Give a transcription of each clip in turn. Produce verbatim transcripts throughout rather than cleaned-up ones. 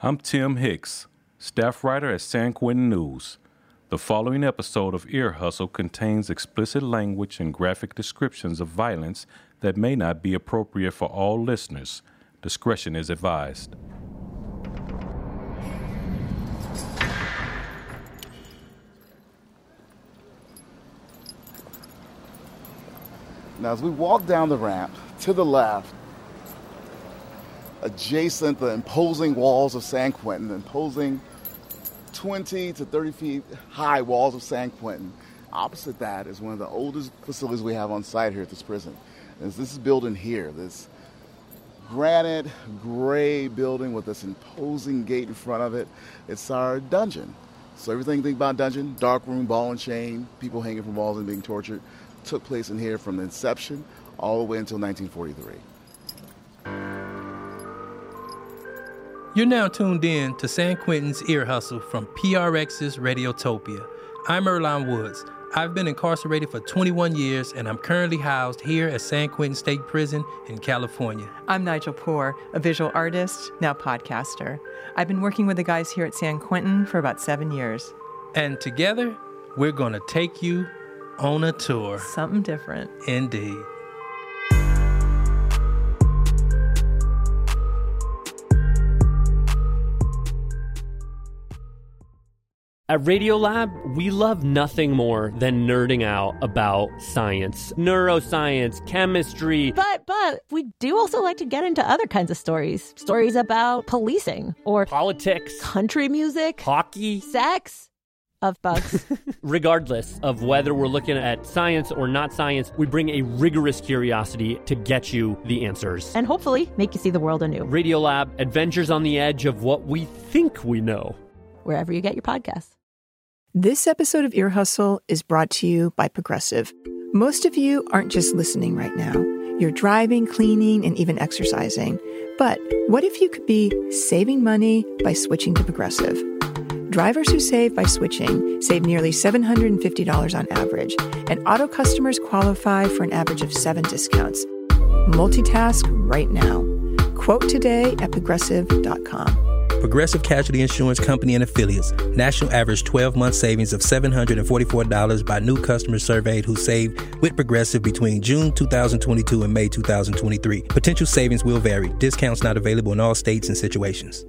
I'm Tim Hicks, staff writer at San Quentin News. The following episode of Ear Hustle contains explicit language and graphic descriptions of violence that may not be appropriate for all listeners. Discretion is advised. Now, as we walk down the ramp to the left, adjacent the imposing walls of San Quentin, imposing twenty to thirty feet high walls of San Quentin, opposite that is one of the oldest facilities we have on site here at this prison. And this is building here, this granite gray building with this imposing gate in front of it. It's our dungeon. So everything you think about dungeon, dark room, ball and chain, people hanging from walls and being tortured, took place in here from the inception all the way until nineteen forty-three. You're now tuned in to San Quentin's Ear Hustle from P R X's Radiotopia. I'm Earlonne Woods. I've been incarcerated for twenty-one years, and I'm currently housed here at San Quentin State Prison in California. I'm Nigel Poor, a visual artist, now podcaster. I've been working with the guys here at San Quentin for about seven years. And together, we're going to take you on a tour. Something different. Indeed. At Radiolab, we love nothing more than nerding out about science, neuroscience, chemistry. But, but, we do also like to get into other kinds of stories. Stories about policing or politics, country music, hockey, sex, of bugs. Regardless of whether we're looking at science or not science, we bring a rigorous curiosity to get you the answers. And hopefully make you see the world anew. Radiolab, adventures on the edge of what we think we know. Wherever you get your podcasts. This episode of Ear Hustle is brought to you by Progressive. Most of you aren't just listening right now. You're driving, cleaning, and even exercising. But what if you could be saving money by switching to Progressive? Drivers who save by switching save nearly seven hundred fifty dollars on average, and auto customers qualify for an average of seven discounts. Multitask right now. Quote today at progressive dot com. Progressive Casualty Insurance Company and Affiliates. National average twelve-month savings of seven hundred forty-four dollars by new customers surveyed who saved with Progressive between June two thousand twenty-two and May two thousand twenty-three. Potential savings will vary. Discounts not available in all states and situations.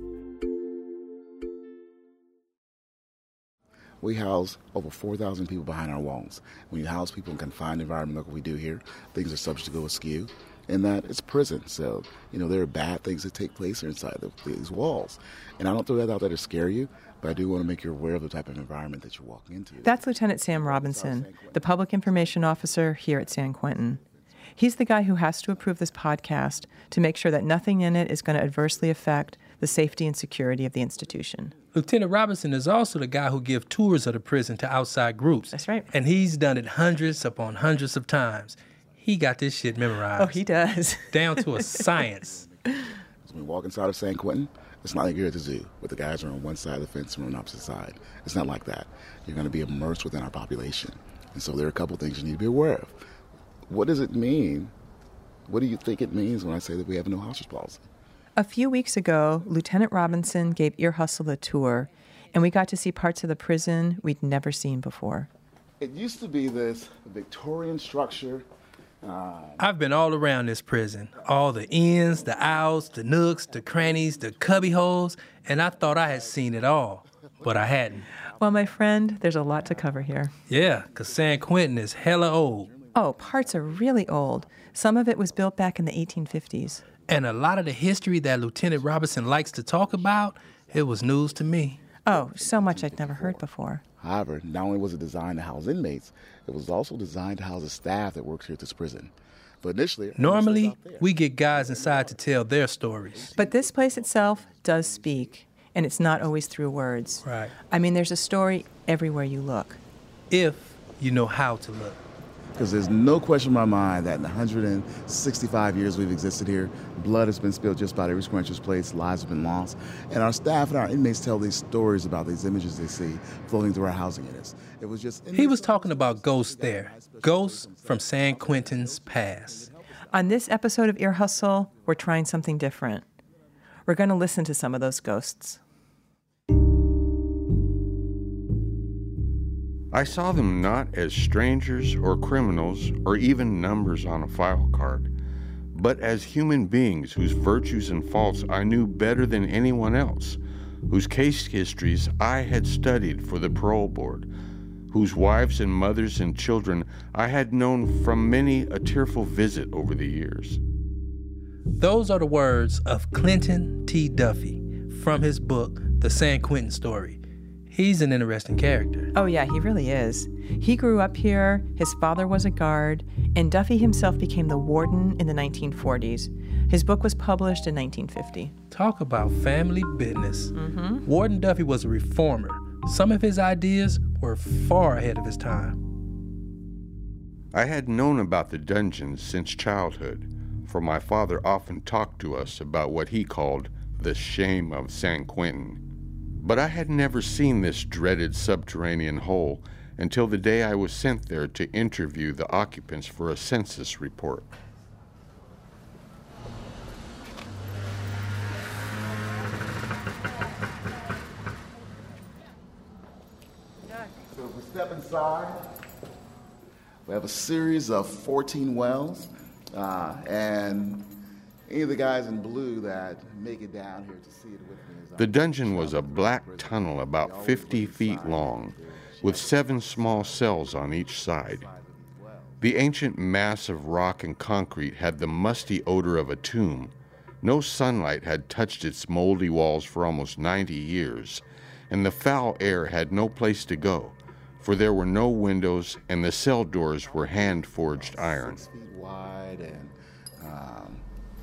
We house over four thousand people behind our walls. When you house people in confined environment like we do here, things are subject to go askew. And that it's prison, so, you know, there are bad things that take place inside the, these walls. And I don't throw that out there to scare you, but I do want to make you aware of the type of environment that you're walking into. That's Lieutenant Sam Robinson, the Public Information Officer here at San Quentin. He's the guy who has to approve this podcast to make sure that nothing in it is going to adversely affect the safety and security of the institution. Lieutenant Robinson is also the guy who gives tours of the prison to outside groups. That's right. And he's done it hundreds upon hundreds of times. He got this shit memorized. Oh, he does. Down to a science. As we walk inside of San Quentin, it's not like you're at the zoo, where the guys are on one side of the fence and on the opposite side. It's not like that. You're going to be immersed within our population. And so there are a couple things you need to be aware of. What does it mean? What do you think it means when I say that we have a no hostage policy? A few weeks ago, Lieutenant Robinson gave Ear Hustle a tour, and we got to see parts of the prison we'd never seen before. It used to be this Victorian structure. Uh, I've been all around this prison. All the ins, the outs, the nooks, the crannies, the cubby holes, and I thought I had seen it all, but I hadn't. Well, my friend, there's a lot to cover here. Yeah, because San Quentin is hella old. Oh, parts are really old. Some of it was built back in the eighteen fifties. And a lot of the history that Lieutenant Robinson likes to talk about, it was news to me. Oh, so much I'd never heard before. However, not only was it designed to house inmates, it was also designed to house the staff that works here at this prison. But initially... Normally, we get guys inside to tell their stories. But this place itself does speak, and it's not always through words. Right. I mean, there's a story everywhere you look. If you know how to look. Because there's no question in my mind that in one hundred sixty-five years we've existed here, blood has been spilled just about every square inch of place, lives have been lost, and our staff and our inmates tell these stories about these images they see floating through our housing units. It was just... He was talking about ghosts there, ghosts from San Quentin's past. On this episode of Ear Hustle, we're trying something different. We're going to listen to some of those ghosts. I saw them not as strangers or criminals or even numbers on a file card, but as human beings whose virtues and faults I knew better than anyone else, whose case histories I had studied for the parole board, whose wives and mothers and children I had known from many a tearful visit over the years. Those are the words of Clinton T. Duffy from his book, The San Quentin Story. He's an interesting character. Oh yeah, he really is. He grew up here, his father was a guard, and Duffy himself became the warden in the nineteen forties. His book was published in nineteen fifty. Talk about family business. Mm-hmm. Warden Duffy was a reformer. Some of his ideas were far ahead of his time. I had known about the dungeons since childhood, for my father often talked to us about what he called the shame of San Quentin. But I had never seen this dreaded subterranean hole until the day I was sent there to interview the occupants for a census report. So if we step inside, we have a series of fourteen wells, uh, and any of the guys in blue that make it down here to see it with me. The dungeon was a black tunnel about fifty feet long, with seven small cells on each side. The ancient mass of rock and concrete had the musty odor of a tomb. No sunlight had touched its moldy walls for almost ninety years, and the foul air had no place to go, for there were no windows and the cell doors were hand-forged iron. Six feet wide and um,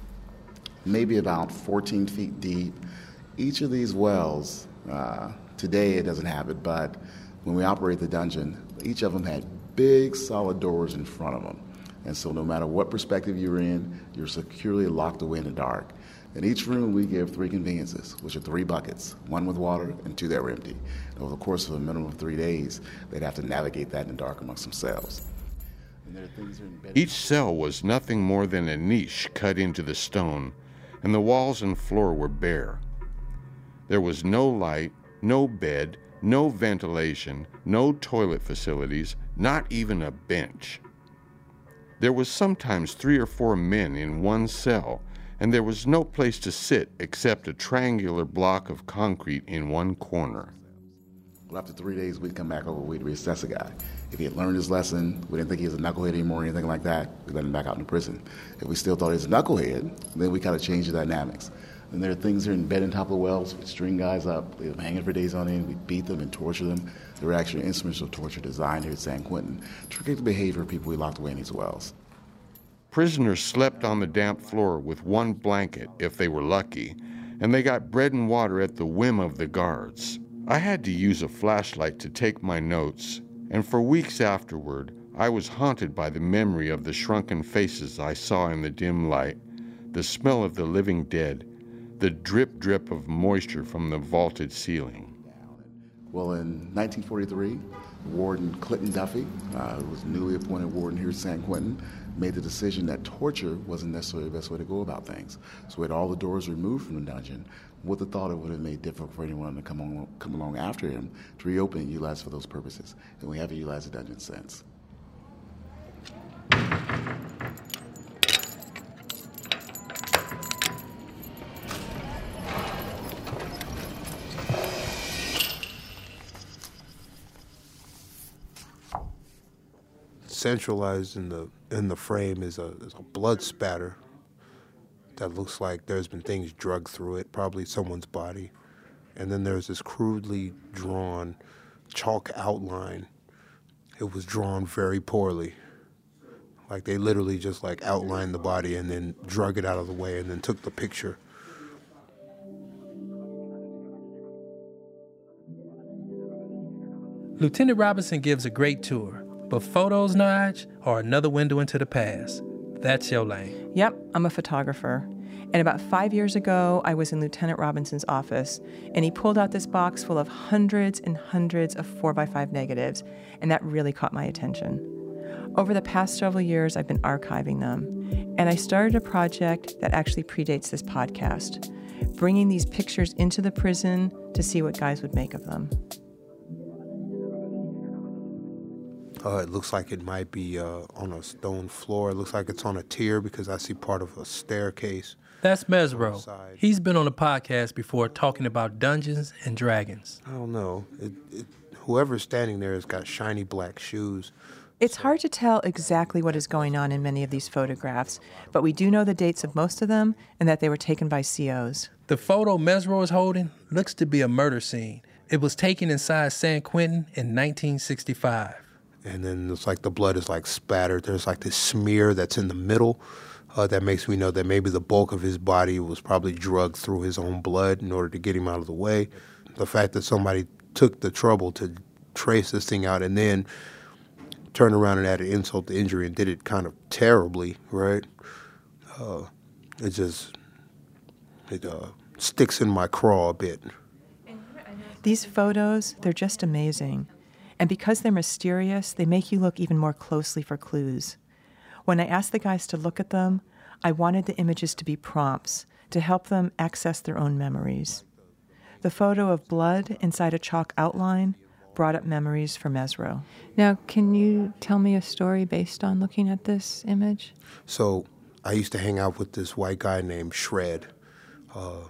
maybe about fourteen feet deep. Each of these wells, uh, today it doesn't have it, but when we operate the dungeon, each of them had big solid doors in front of them. And so no matter what perspective you're in, you're securely locked away in the dark. In each room, we give three conveniences, which are three buckets, one with water and two that were empty. And over the course of a minimum of three days, they'd have to navigate that in the dark amongst themselves. And there are things that are embedded. Each cell was nothing more than a niche cut into the stone, and the walls and floor were bare. There was no light, no bed, no ventilation, no toilet facilities, not even a bench. There was sometimes three or four men in one cell, and there was no place to sit except a triangular block of concrete in one corner. Well, after three days, we'd come back over, we'd reassess a guy. If he had learned his lesson, we didn't think he was a knucklehead anymore or anything like that, we let him back out into prison. If we still thought he was a knucklehead, then we kind of changed the dynamics. And there are things that are embedded in top of the wells. We'd string guys up, leave them hanging for days on end, we'd beat them and torture them. There were actually instruments of torture designed here at San Quentin to predict the behavior of people we locked away in these wells. Prisoners slept on the damp floor with one blanket, if they were lucky, and they got bread and water at the whim of the guards. I had to use a flashlight to take my notes, and for weeks afterward, I was haunted by the memory of the shrunken faces I saw in the dim light, the smell of the living dead, the drip drip of moisture from the vaulted ceiling. Well, in nineteen forty-three, Warden Clinton Duffy, uh, who was newly appointed warden here at San Quentin, made the decision that torture wasn't necessarily the best way to go about things. So we had all the doors removed from the dungeon with the thought it would have made it difficult for anyone to come, on, come along after him to reopen and utilize for those purposes. And we haven't utilized the dungeon since. Centralized in the in the frame is a, is a blood spatter that looks like there's been things drugged through it, probably someone's body. And then there's this crudely drawn chalk outline. It was drawn very poorly. Like they literally just like outlined the body and then drug it out of the way and then took the picture. Lieutenant Robinson gives a great tour, but photos, Naj, are another window into the past. That's your lane. Yep, I'm a photographer. And about five years ago, I was in Lieutenant Robinson's office, and he pulled out this box full of hundreds and hundreds of four by five negatives, and that really caught my attention. Over the past several years, I've been archiving them, and I started a project that actually predates this podcast. bringing these pictures into the prison to see what guys would make of them. Uh, it looks like it might be uh, on a stone floor. It looks like it's on a tier because I see part of a staircase. That's Mesro. He's been on the podcast before talking about Dungeons and Dragons. I don't know. It, it, whoever's standing there has got shiny black shoes. It's hard to tell exactly what is going on in many of these photographs, but we do know the dates of most of them and that they were taken by C Os. The photo Mesro is holding looks to be a murder scene. It was taken inside San Quentin in nineteen sixty-five. And then it's like the blood is like spattered. There's like this smear that's in the middle uh, that makes me know that maybe the bulk of his body was probably drugged through his own blood in order to get him out of the way. The fact that somebody took the trouble to trace this thing out and then turned around and added insult to injury and did it kind of terribly, right? Uh, it just, it uh, sticks in my craw a bit. These photos, they're just amazing. And because they're mysterious, they make you look even more closely for clues. When I asked the guys to look at them, I wanted the images to be prompts to help them access their own memories. The photo of blood inside a chalk outline brought up memories for Mesro. Now, can you tell me a story based on looking at this image? So I used to hang out with this white guy named Shred. Uh,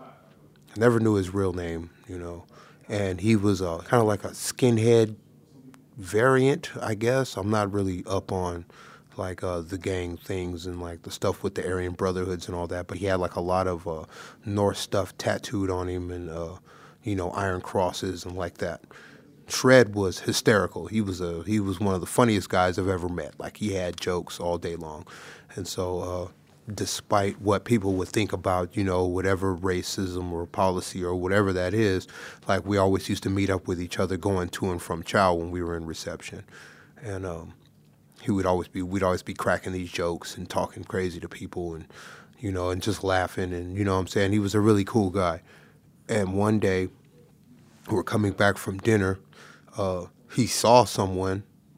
I never knew his real name, you know, and he was uh, kind of like a skinhead variant, I guess. I'm not really up on like uh, the gang things and like the stuff with the Aryan Brotherhoods and all that, but he had like a lot of uh, Norse stuff tattooed on him and, uh, you know, iron crosses and like that. Shred was hysterical. He was a he was one of the funniest guys I've ever met. Like he had jokes all day long, and so uh, despite what people would think about, you know, whatever racism or policy or whatever that is, like we always used to meet up with each other going to and from chow when we were in reception, and um, he would always be we'd always be cracking these jokes and talking crazy to people and you know and just laughing and you know what I'm saying. He was a really cool guy, and one day we were coming back from dinner. Uh, he saw someone,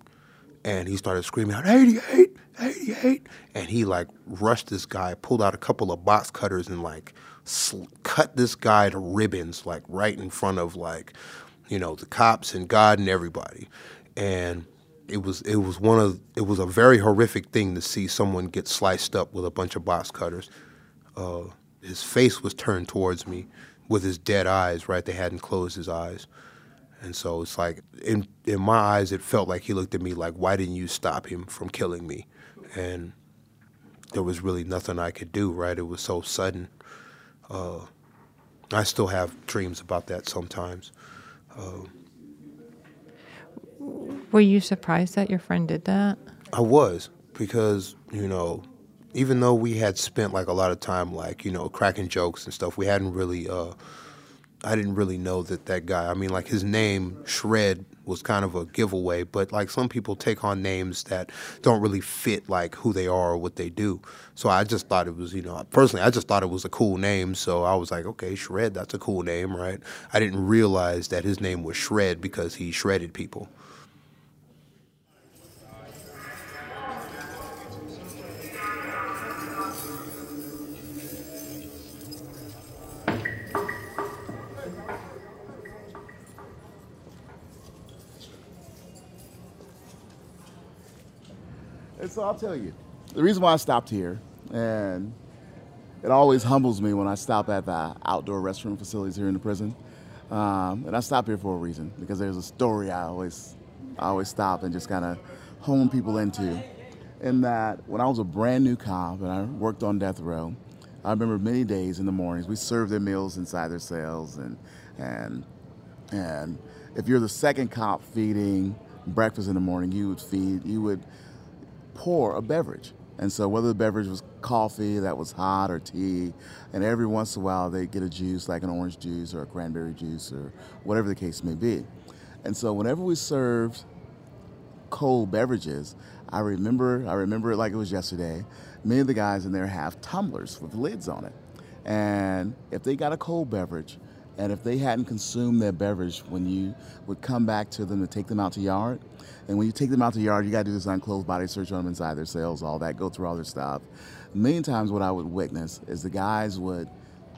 and he started screaming out, eighty-eight, eighty-eight, and he, like, rushed this guy, pulled out a couple of box cutters and, like, sl- cut this guy to ribbons, like, right in front of, like, you know, the cops and God and everybody. And it was it was one of, it was a very horrific thing to see someone get sliced up with a bunch of box cutters. Uh, his face was turned towards me with his dead eyes, right? They hadn't closed his eyes. And so it's like, in in my eyes, it felt like he looked at me like, why didn't you stop him from killing me? And there was really nothing I could do, right? It was so sudden. Uh, I still have dreams about that sometimes. Uh, Were you surprised that your friend did that? I was, because, you know, even though we had spent like a lot of time like, you know, cracking jokes and stuff, we hadn't really... Uh, I didn't really know that that guy, I mean, like his name, Shred, was kind of a giveaway, but like some people take on names that don't really fit like who they are or what they do. So I just thought it was, you know, personally, I just thought it was a cool name. So I was like, okay, Shred, that's a cool name, right? I didn't realize that his name was Shred because he shredded people. And so I'll tell you, the reason why I stopped here, and it always humbles me when I stop at the outdoor restroom facilities here in the prison, um, and I stop here for a reason, because there's a story I always, I always stop and just kind of hone people into, in that when I was a brand new cop and I worked on death row, I remember many days in the mornings, we served their meals inside their cells, and, and, and if you're the second cop feeding breakfast in the morning, you would feed, you would pour a beverage. And so whether the beverage was coffee that was hot or tea, and every once in a while they'd get a juice like an orange juice or a cranberry juice or whatever the case may be. And so whenever we served cold beverages, I remember, I remember it like it was yesterday, many of the guys in there have tumblers with lids on it. And if they got a cold beverage, and if they hadn't consumed their beverage when you would come back to them to take them out to yard, and when you take them out to yard, you got to do this unclosed body search on them inside their cells, all that, go through all their stuff. Many times what I would witness is the guys would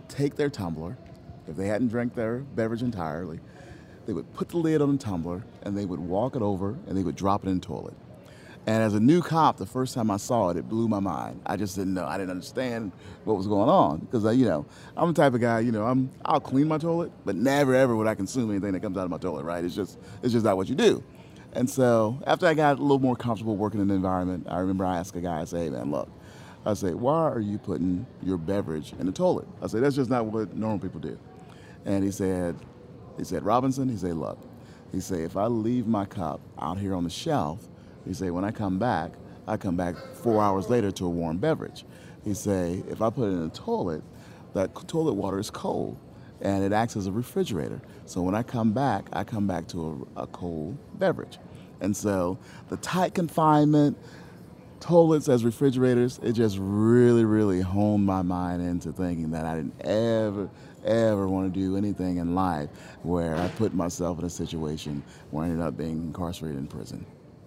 take their tumbler, if they hadn't drank their beverage entirely, they would put the lid on the tumbler, and they would walk it over, and they would drop it in the toilet. And as a new cop, the first time I saw it, it blew my mind. I just didn't know. I didn't understand what was going on because, I, you know, I'm the type of guy, you know, I'm, I'll clean my toilet, but never, ever would I consume anything that comes out of my toilet, right? It's just, it's just not what you do. And so after I got a little more comfortable working in the environment, I remember I asked a guy, I said, hey, man, look, I say, why are you putting your beverage in the toilet? I said, that's just not what normal people do. And he said, he said, Robinson, he said, look, he said, if I leave my cup out here on the shelf, he said, when I come back, I come back four hours later to a warm beverage. He said, if I put it in the toilet, that toilet water is cold, and it acts as a refrigerator. So when I come back, I come back to a, a cold beverage. And so the tight confinement, toilets as refrigerators, it just really, really honed my mind into thinking that I didn't ever, ever want to do anything in life where I put myself in a situation where I ended up being incarcerated in prison.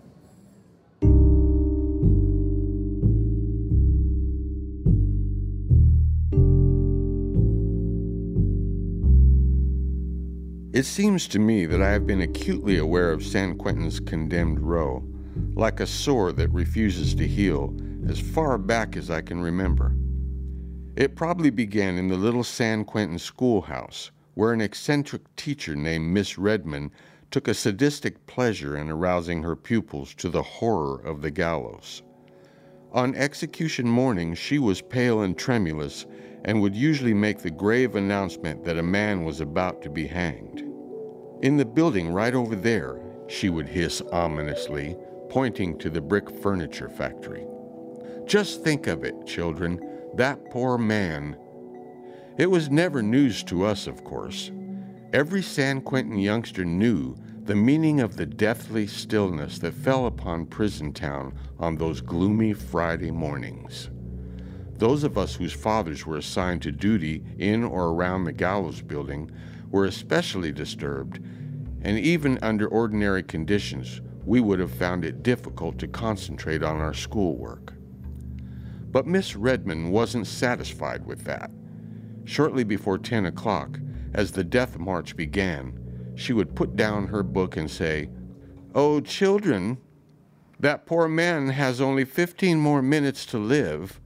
It seems to me that I have been acutely aware of San Quentin's condemned row, like a sore that refuses to heal, as far back as I can remember. It probably began in the little San Quentin schoolhouse, where an eccentric teacher named Miss Redmond took a sadistic pleasure in arousing her pupils to the horror of the gallows. On execution morning, she was pale and tremulous, and would usually make the grave announcement that a man was about to be hanged. In the building right over there, she would hiss ominously, pointing to the brick furniture factory. Just think of it, children, that poor man. It was never news to us, of course. Every San Quentin youngster knew the meaning of the deathly stillness that fell upon prison town on those gloomy Friday mornings. Those of us whose fathers were assigned to duty in or around the gallows building were especially disturbed, and even under ordinary conditions, we would have found it difficult to concentrate on our schoolwork. But Miss Redmond wasn't satisfied with that. Shortly before ten o'clock, as the death march began, she would put down her book and say, "Oh, children, that poor man has only fifteen more minutes to live."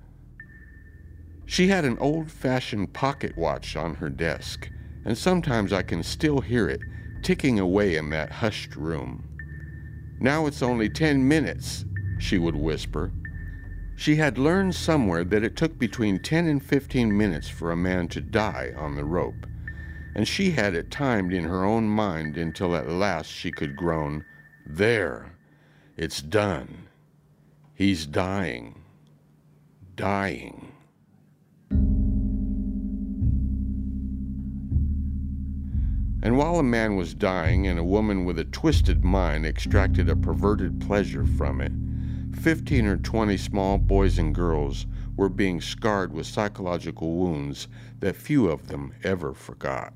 She had an old-fashioned pocket watch on her desk, and sometimes I can still hear it ticking away in that hushed room. "Now it's only ten minutes," she would whisper. She had learned somewhere that it took between ten and fifteen minutes for a man to die on the rope, and she had it timed in her own mind until at last she could groan, "There, it's done. He's dying, dying." And while a man was dying and a woman with a twisted mind extracted a perverted pleasure from it, fifteen or twenty small boys and girls were being scarred with psychological wounds that few of them ever forgot.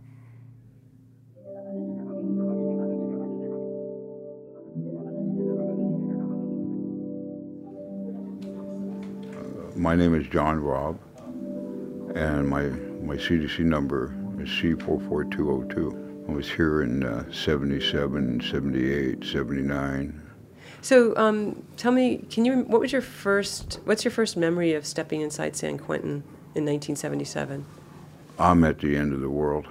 My name is John Robb, and my, my C D C number is C four four two zero two. I was here in uh, seventy-seven, seventy-eight, seventy-nine. So um, tell me, can you, what was your first, what's your first memory of stepping inside San Quentin in nineteen seventy-seven? I'm at the end of the world.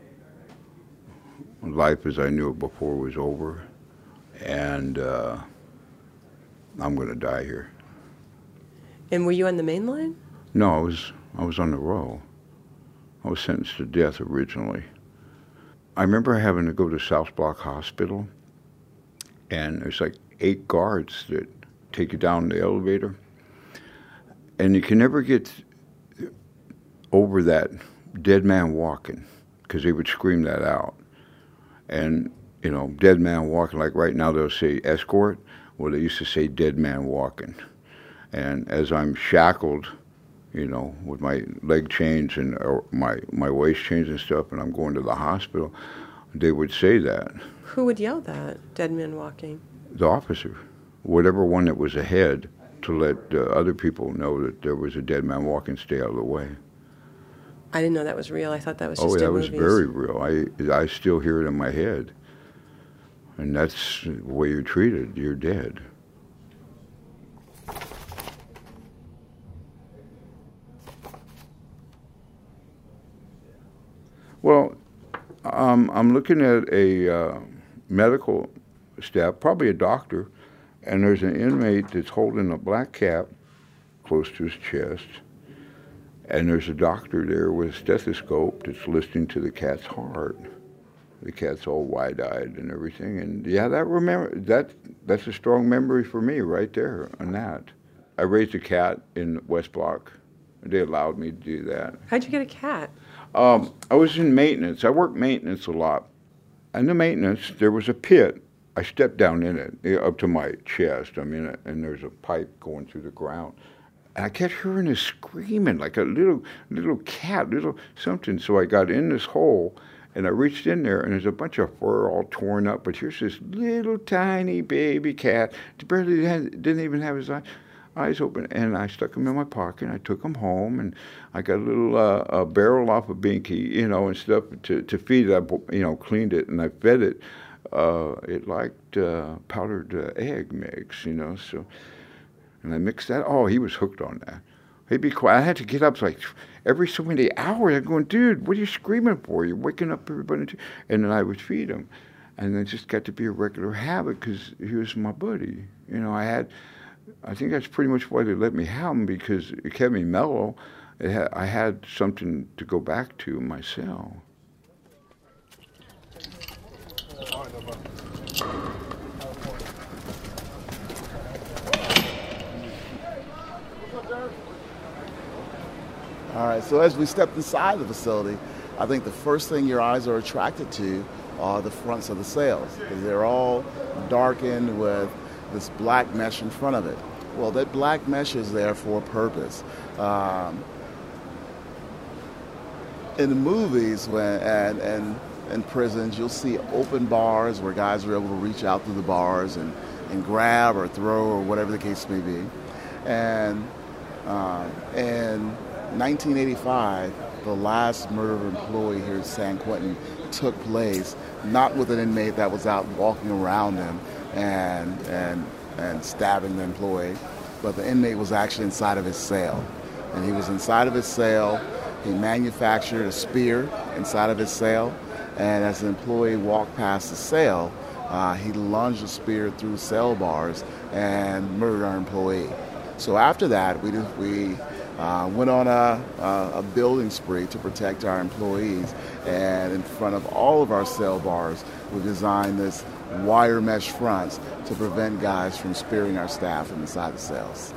Life as I knew it before was over, and uh, I'm going to die here. And were you on the main line? No, I was, I was on the row. I was sentenced to death originally. I remember having to go to South Block Hospital, and there's like eight guards that take you down the elevator, and you can never get over that dead man walking, because they would scream that out. And, you know, dead man walking, like right now they'll say escort, well, they used to say dead man walking. And as I'm shackled, you know, with my leg chains and or my, my waist chains and stuff, and I'm going to the hospital, they would say that. Who would yell that, dead man walking? The officer, whatever one that was ahead, to let uh, other people know that there was a dead man walking, stay out of the way. I didn't know that was real. I thought that was Oh, just that in was movies. very real. I I still hear it in my head. And that's the way you're treated. You're dead. Well, um, I'm looking at a uh, medical staff, probably a doctor, and there's an inmate that's holding a black cat close to his chest, and there's a doctor there with a stethoscope that's listening to the cat's heart. The cat's all wide-eyed and everything, and yeah, that remember that that's a strong memory for me right there on that. I raised a cat in West Block. They allowed me to do that. How'd you get a cat? Um, I was in maintenance. I worked maintenance a lot. In the maintenance, there was a pit. I stepped down in it, eh, up to my chest. I mean, and there's a pipe going through the ground. And I kept hearing this screaming like a little little cat, little something. So I got in this hole, and I reached in there, and there's a bunch of fur all torn up. But here's this little tiny baby cat. Barely had, didn't even have his eyes. eyes open, and I stuck them in my pocket. I took them home, and I got a little uh, a barrel off of Binky, you know, and stuff to, to feed it. I, you know, cleaned it, and I fed it. Uh, it liked uh, powdered uh, egg mix, you know, so, and I mixed that. Oh, he was hooked on that. He'd be quiet. I had to get up like every so many hours. I'm going, dude, what are you screaming for? You're waking up everybody. And then I would feed him. And it just got to be a regular habit because he was my buddy. You know, I had... I think that's pretty much why they let me have them, because it kept me mellow. It had, I had something to go back to in my cell. All right, so as we stepped inside the facility, I think the first thing your eyes are attracted to are the fronts of the cells, because they're all darkened with this black mesh in front of it. Well, that black mesh is there for a purpose. Um, in the movies when, and, and in prisons, you'll see open bars where guys are able to reach out through the bars and, and grab or throw or whatever the case may be. And uh, in nineteen eighty-five, the last murder of an employee here at San Quentin took place, not with an inmate that was out walking around him and and and stabbing the employee, but the inmate was actually inside of his cell. And he was inside of his cell. He manufactured a spear inside of his cell, and as the employee walked past the cell, uh, he lunged the spear through cell bars and murdered our employee. So after that, we just, we uh, went on a, a, a building spree to protect our employees, and in front of all of our cell bars, we designed this wire mesh fronts to prevent guys from spearing our staff inside the cells.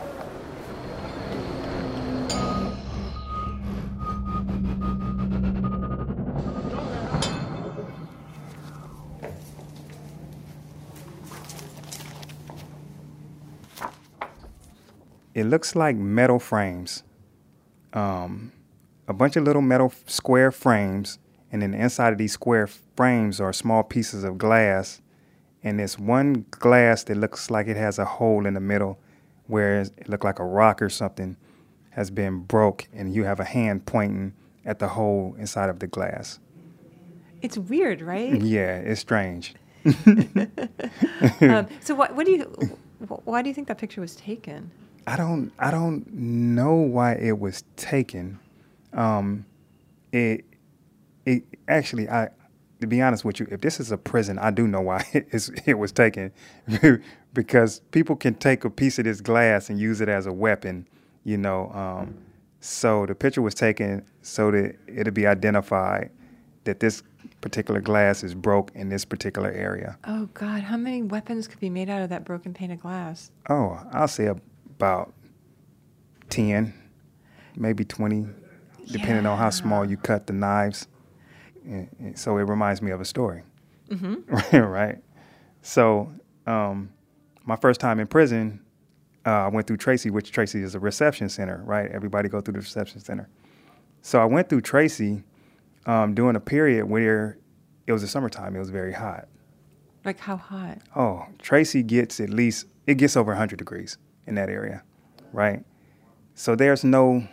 It looks like metal frames, um, a bunch of little metal square frames, and then the inside of these square frames are small pieces of glass, and there's one glass that looks like it has a hole in the middle where it looked like a rock or something has been broke, and you have a hand pointing at the hole inside of the glass. It's weird, right? Yeah, it's strange. um, so what, what do you, why do you think that picture was taken? I don't I don't know why it was taken. Um, it it actually I to be honest with you, if this is a prison, I do know why it, is, it was taken, because people can take a piece of this glass and use it as a weapon, you know. Um, so the picture was taken so that it'll be identified that this particular glass is broke in this particular area. Oh God, how many weapons could be made out of that broken pane of glass? Oh, I'll say a about ten, maybe twenty, depending yeah. on how small you cut the knives. And, and so it reminds me of a story. Mm-hmm. Right? So um, my first time in prison, uh, I went through Tracy, which Tracy is a reception center, right? Everybody go through the reception center. So I went through Tracy um, during a period where it was the summertime. It was very hot. Like how hot? Oh, Tracy gets at least, it gets over one hundred degrees in that area, right? So there's no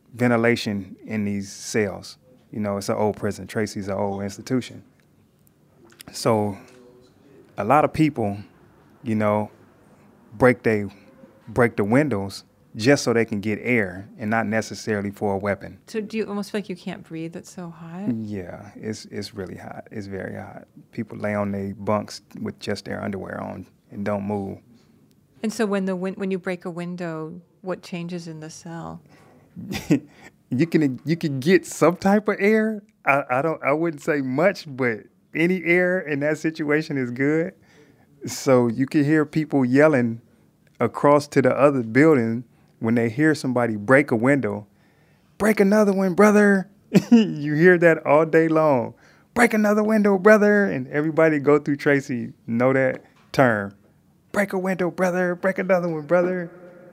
ventilation in these cells. You know, it's an old prison. Tracy's an old institution. So a lot of people, you know, break they break the windows just so they can get air and not necessarily for a weapon. So do you almost feel like you can't breathe? It's so hot? Yeah, it's it's really hot. It's very hot. People lay on their bunks with just their underwear on and don't move. And so when the win- when you break a window, what changes in the cell? you can you can get some type of air. I, I don't I wouldn't say much, but any air in that situation is good. So you can hear people yelling across to the other building when they hear somebody break a window. Break another one, brother. You hear that all day long. Break another window, brother. And everybody go through Tracy know that term. Break a window, brother. Break another one, brother.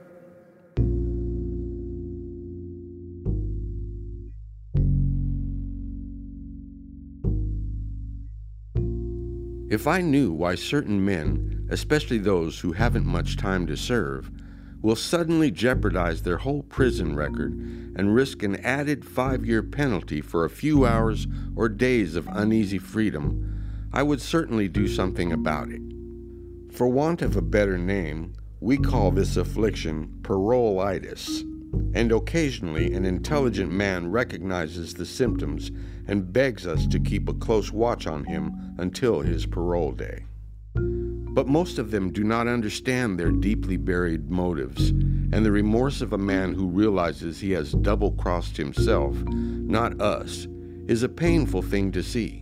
If I knew why certain men, especially those who haven't much time to serve, will suddenly jeopardize their whole prison record and risk an added five-year penalty for a few hours or days of uneasy freedom, I would certainly do something about it. For want of a better name, we call this affliction parole-itis, and occasionally an intelligent man recognizes the symptoms and begs us to keep a close watch on him until his parole day. But most of them do not understand their deeply buried motives, and the remorse of a man who realizes he has double-crossed himself, not us, is a painful thing to see.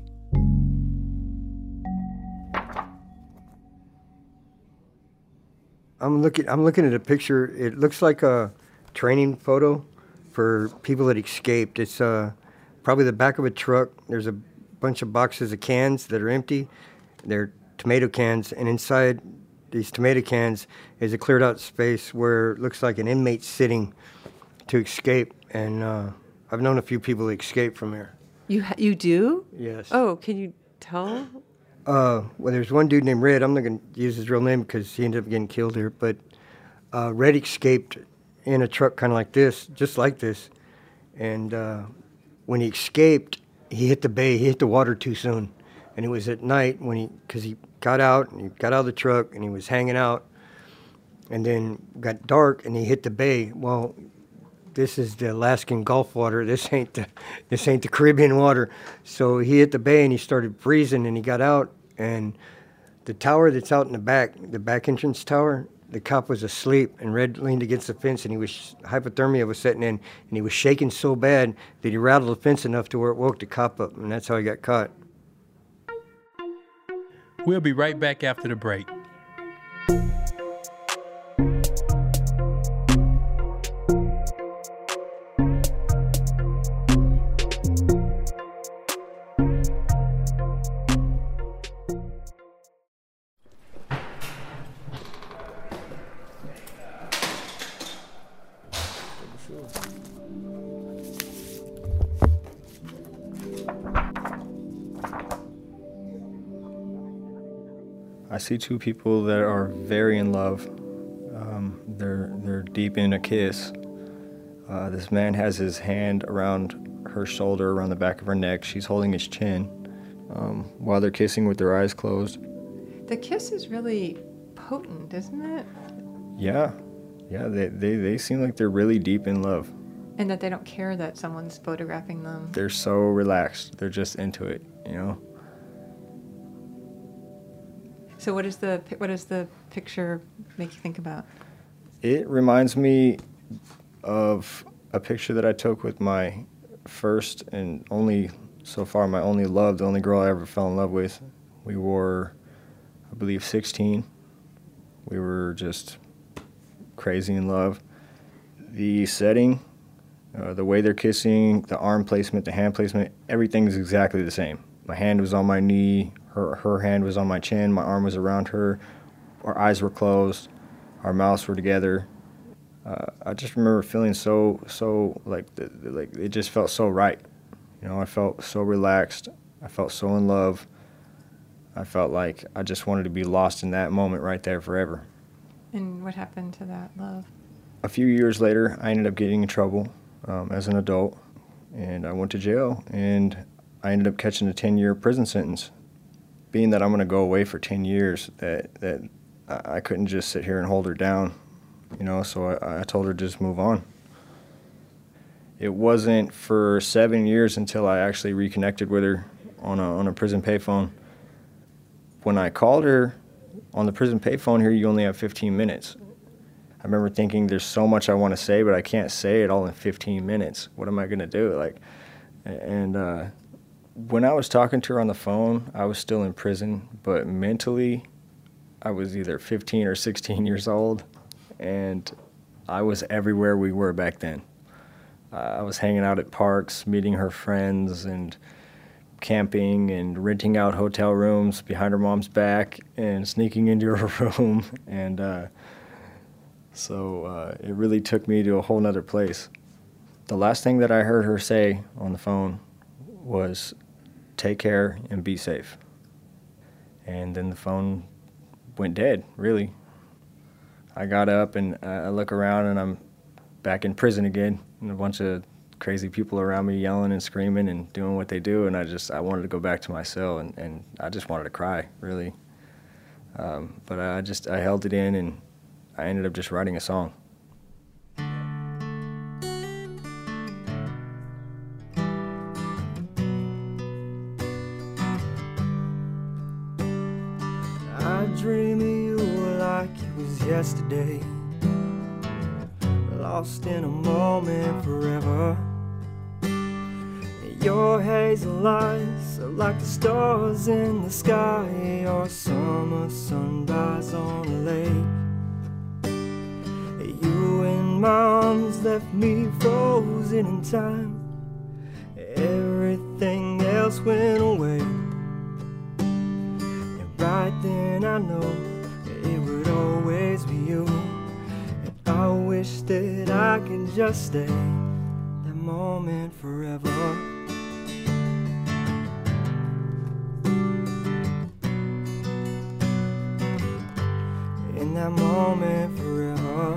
I'm looking I'm looking at a picture. It looks like a training photo for people that escaped. It's uh, probably the back of a truck. There's a bunch of boxes of cans that are empty. They're tomato cans, and inside these tomato cans is a cleared out space where it looks like an inmate sitting to escape. And uh, I've known a few people that escaped from there. You ha- you do? Yes. Oh, can you tell? Uh, well, there's one dude named Red. I'm not going to use his real name because he ended up getting killed here. But uh, Red escaped in a truck kind of like this, just like this. And uh, when he escaped, he hit the bay. He hit the water too soon. And it was at night when he, because he got out, and he got out of the truck, and he was hanging out. And then got dark, and he hit the bay. Well, this is the Alaskan Gulf water. This ain't the, this ain't the Caribbean water. So he hit the bay, and he started freezing, and he got out. And the tower that's out in the back, the back entrance tower, the cop was asleep, and Red leaned against the fence, and he was hypothermia was setting in, and he was shaking so bad that he rattled the fence enough to where it woke the cop up, and that's how he got caught. We'll be right back after the break. I see two people that are very in love. Um, they're they're deep in a kiss. Uh, this man has his hand around her shoulder, around the back of her neck. She's holding his chin um, while they're kissing with their eyes closed. The kiss is really potent, isn't it? Yeah, yeah. They they they seem like they're really deep in love. And that they don't care that someone's photographing them. They're so relaxed. They're just into it, you know. So what is the what does the picture make you think about? It reminds me of a picture that I took with my first and only, so far, my only love, the only girl I ever fell in love with. We were, I believe, sixteen. We were just crazy in love. The setting, uh, the way they're kissing, the arm placement, the hand placement, everything is exactly the same. My hand was on my knee. Her, her hand was on my chin, my arm was around her, our eyes were closed, our mouths were together. Uh, I just remember feeling so, so, like, the, the, like it just felt so right. You know, I felt so relaxed, I felt so in love. I felt like I just wanted to be lost in that moment right there forever. And what happened to that love? A few years later, I ended up getting in trouble. um, as an adult, and I went to jail, and I ended up catching a ten-year prison sentence. Being that I'm going to go away for ten years, that that I couldn't just sit here and hold her down, you know, so I, I told her to just move on. It wasn't for seven years until I actually reconnected with her on a, on a prison payphone. When I called her on the prison payphone here, you only have fifteen minutes. I remember thinking there's so much I want to say, but I can't say it all in fifteen minutes. What am I going to do? Like, and uh, when I was talking to her on the phone, I was still in prison, but mentally, I was either fifteen or sixteen years old, and I was everywhere we were back then. Uh, I was hanging out at parks, meeting her friends, and camping, and renting out hotel rooms behind her mom's back, and sneaking into her room, and uh, so uh, it really took me to a whole nother place. The last thing that I heard her say on the phone was, "Take care and be safe." And then the phone went dead, really. I got up and I look around and I'm back in prison again, and a bunch of crazy people around me yelling and screaming and doing what they do, and I just, I wanted to go back to my cell, and, and I just wanted to cry, really. Um, but I just, I held it in, and I ended up just writing a song. I dream of you like it was yesterday, lost in a moment forever. Your hazel eyes are like the stars in the sky, or summer sunrise on a lake. You in my arms left me frozen in time. Everything else went away. Right then I know it would always be you, and I wish that I could just stay that moment forever. In that moment forever.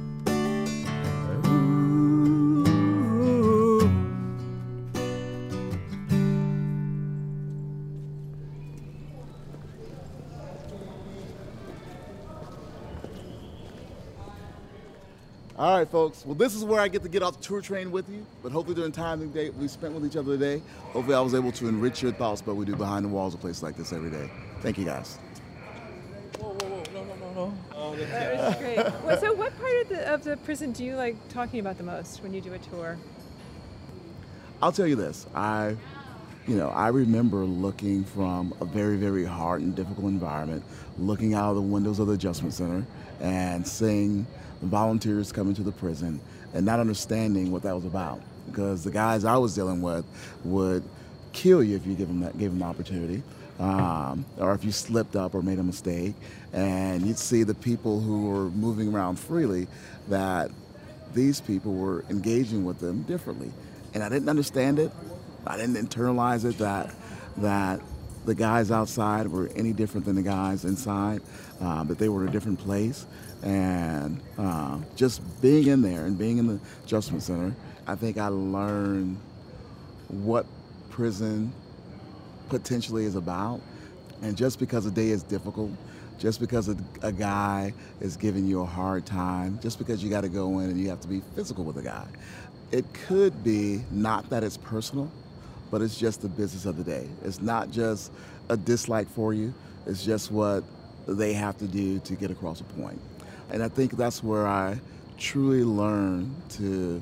All right, folks. Well, this is where I get to get off the tour train with you, but hopefully during time that we spent with each other today, hopefully I was able to enrich your thoughts about what we do behind the walls of places like this every day. Thank you, guys. Whoa, whoa, whoa, no, no, no, no. Oh, that's That was great. Well, so what part of the, of the prison do you like talking about the most when you do a tour? I'll tell you this. I, you know, I remember looking from a very, very hard and difficult environment, looking out of the windows of the Adjustment Center and seeing the volunteers coming to the prison and not understanding what that was about, because the guys I was dealing with would kill you if you give them that, gave them the opportunity, um, or if you slipped up or made a mistake. And you'd see the people who were moving around freely, that these people were engaging with them differently. And I didn't understand it. I didn't internalize it, that that the guys outside were any different than the guys inside, uh, that they were in a different place. And uh, just being in there and being in the Adjustment Center, I think I learned what prison potentially is about. And just because a day is difficult, just because a, a guy is giving you a hard time, just because you got to go in and you have to be physical with a guy, it could be not that it's personal, but it's just the business of the day. It's not just a dislike for you, it's just what they have to do to get across a point. And I think that's where I truly learned to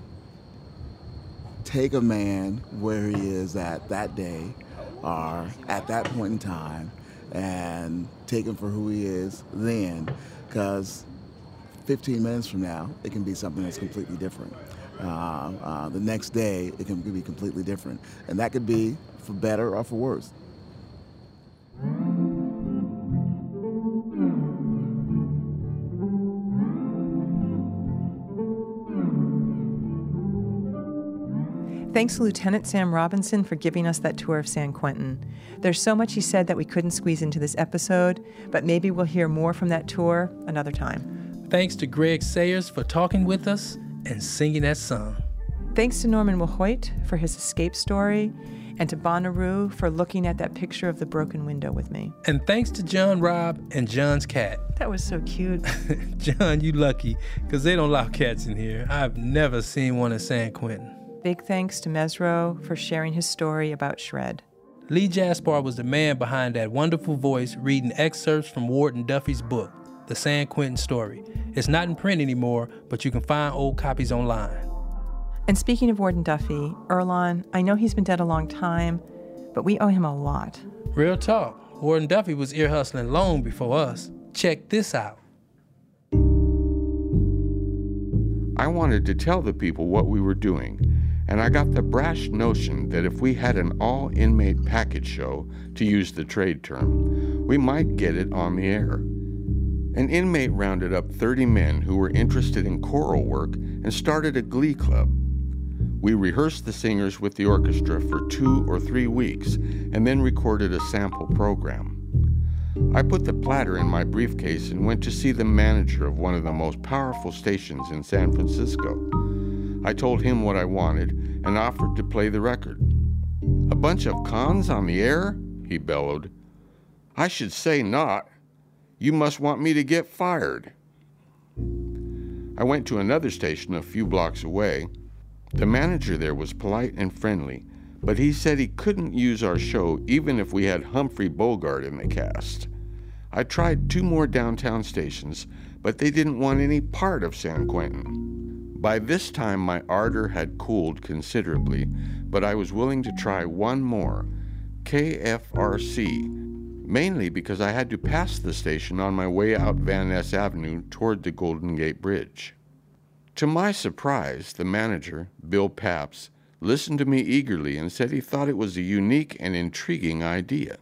take a man where he is at that day or at that point in time and take him for who he is then, because fifteen minutes from now, it can be something that's completely different. Uh, uh, the next day, it can be completely different. And that could be for better or for worse. Thanks to Lieutenant Sam Robinson for giving us that tour of San Quentin. There's so much he said that we couldn't squeeze into this episode, but maybe we'll hear more from that tour another time. Thanks to Greg Sayers for talking with us and singing that song. Thanks to Norman Wilhoit for his escape story, and to Bonnaroo for looking at that picture of the broken window with me. And thanks to John Robb and John's cat. That was so cute. John, you lucky, because they don't allow cats in here. I've never seen one in San Quentin. Big thanks to Mesro for sharing his story about Shred. Lee Jaspar was the man behind that wonderful voice reading excerpts from Warden Duffy's book, The San Quentin Story. It's not in print anymore, but you can find old copies online. And speaking of Warden Duffy, Earlonne, I know he's been dead a long time, but we owe him a lot. Real talk. Warden Duffy was ear hustling long before us. Check this out. I wanted to tell the people what we were doing, and I got the brash notion that if we had an all-inmate package show, to use the trade term, we might get it on the air. An inmate rounded up thirty men who were interested in choral work and started a glee club. We rehearsed the singers with the orchestra for two or three weeks and then recorded a sample program. I put the platter in my briefcase and went to see the manager of one of the most powerful stations in San Francisco. I told him what I wanted and offered to play the record. "A bunch of cons on the air?" he bellowed. "I should say not. You must want me to get fired." I went to another station a few blocks away. The manager there was polite and friendly, but he said he couldn't use our show even if we had Humphrey Bogart in the cast. I tried two more downtown stations, but they didn't want any part of San Quentin. By this time, my ardor had cooled considerably, but I was willing to try one more, K F R C, mainly because I had to pass the station on my way out Van Ness Avenue toward the Golden Gate Bridge. To my surprise, the manager, Bill Papps, listened to me eagerly and said he thought it was a unique and intriguing idea.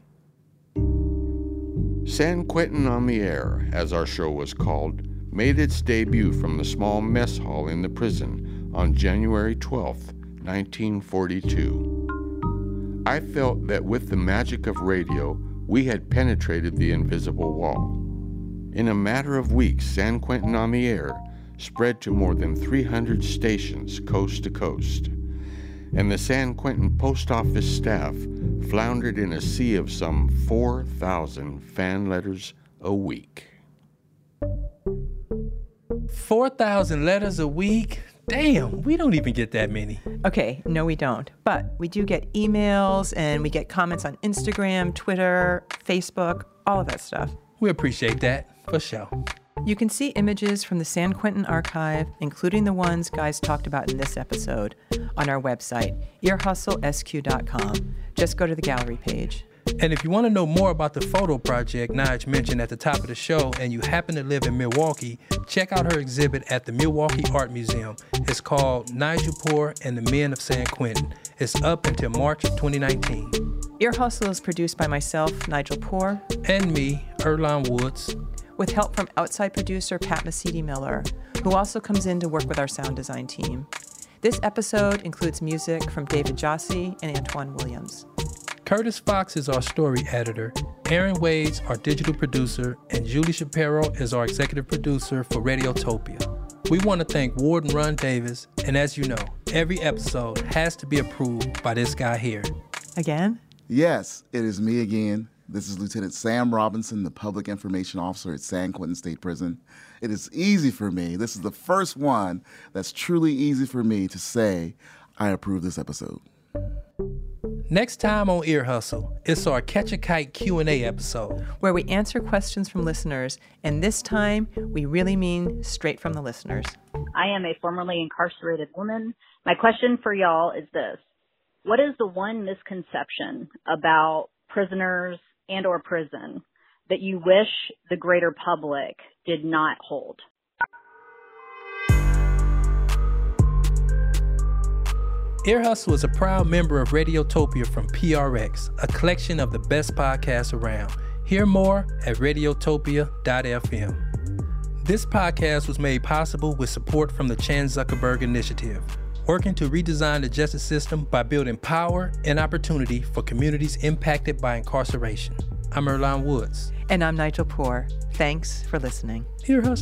San Quentin on the Air, as our show was called, made its debut from the small mess hall in the prison on January twelfth, nineteen forty-two. I felt that with the magic of radio, we had penetrated the invisible wall. In a matter of weeks, San Quentin on the Air spread to more than three hundred stations coast to coast, and the San Quentin post office staff floundered in a sea of some four thousand fan letters a week. four thousand letters a week? Damn, we don't even get that many. Okay, no we don't. But we do get emails and we get comments on Instagram, Twitter, Facebook, all of that stuff. We appreciate that, for sure. You can see images from the San Quentin archive, including the ones guys talked about in this episode, on our website, ear hustle S Q dot com. Just go to the gallery page. And if you want to know more about the photo project Nige mentioned at the top of the show and you happen to live in Milwaukee, check out her exhibit at the Milwaukee Art Museum. It's called Nigel Poor and the Men of San Quentin. It's up until March of twenty nineteen. Ear Hustle is produced by myself, Nigel Poor. And me, Earlonne Woods. With help from outside producer Pat Mesiti-Miller, who also comes in to work with our sound design team. This episode includes music from David Jossi and Antoine Williams. Curtis Fox is our story editor, Aaron Wade's our digital producer, and Julie Shapiro is our executive producer for Radiotopia. We want to thank Warden Ron Davis, and as you know, every episode has to be approved by this guy here. Again? Yes, it is me again. This is Lieutenant Sam Robinson, the Public Information Officer at San Quentin State Prison. It is easy for me. This is the first one that's truly easy for me to say I approve this episode. Next time on Ear Hustle, it's our Catch a Kite Q and A episode, where we answer questions from listeners, and this time we really mean straight from the listeners. I am a formerly incarcerated woman. My question for y'all is this. What is the one misconception about prisoners and or prison that you wish the greater public did not hold? Ear Hustle is a proud member of Radiotopia from P R X, a collection of the best podcasts around. Hear more at radiotopia dot f m. This podcast was made possible with support from the Chan Zuckerberg Initiative, working to redesign the justice system by building power and opportunity for communities impacted by incarceration. I'm Earlonne Woods. And I'm Nigel Poor. Thanks for listening. Ear hustling.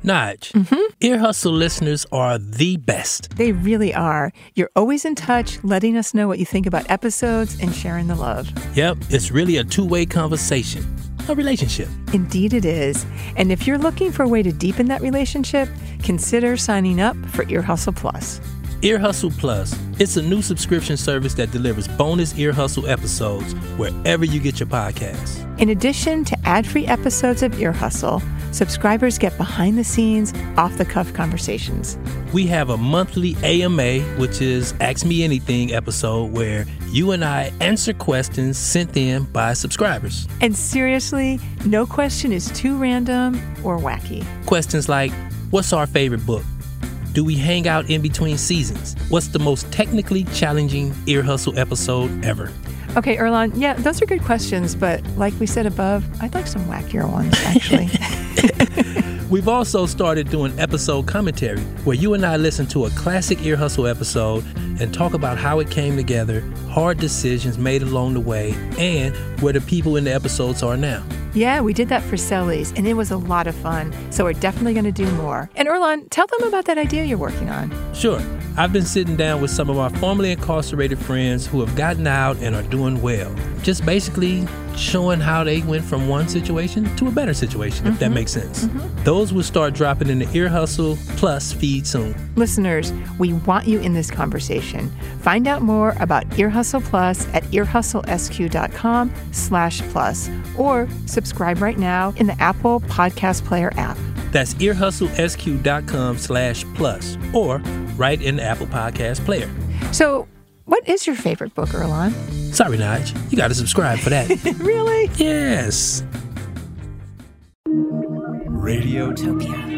Nige, Mm-hmm. Ear Hustle listeners are the best. They really are. You're always in touch, letting us know what you think about episodes and sharing the love. Yep, it's really a two-way conversation, a relationship. Indeed it is. And if you're looking for a way to deepen that relationship, consider signing up for Ear Hustle Plus. Ear Hustle Plus. It's a new subscription service that delivers bonus Ear Hustle episodes wherever you get your podcasts. In addition to ad-free episodes of Ear Hustle, subscribers get behind-the-scenes, off-the-cuff conversations. We have a monthly A M A, which is Ask Me Anything episode, where you and I answer questions sent in by subscribers. And seriously, no question is too random or wacky. Questions like, what's our favorite book? Do we hang out in between seasons? What's the most technically challenging Ear Hustle episode ever? Okay, Earlonne, yeah, those are good questions, but like we said above, I'd like some wackier ones, actually. We've also started doing episode commentary, where you and I listen to a classic Ear Hustle episode and talk about how it came together, hard decisions made along the way, and where the people in the episodes are now. Yeah, we did that for Sellies, and it was a lot of fun, so we're definitely going to do more. And Earlonne, tell them about that idea you're working on. Sure. I've been sitting down with some of our formerly incarcerated friends who have gotten out and are doing well. Just basically showing how they went from one situation to a better situation, mm-hmm. if that makes sense. Mm-hmm. Those will start dropping in the Ear Hustle Plus feed soon. Listeners, we want you in this conversation. Find out more about Ear Hustle Plus at earhustlesq.com slash plus or subscribe right now in the Apple Podcast Player app. That's earhustlesq.com slash plus or right in the Apple Podcast Player. So, what is your favorite book, Earlonne? Sorry, Nige. You got to subscribe for that. Really? Yes. Radiotopia.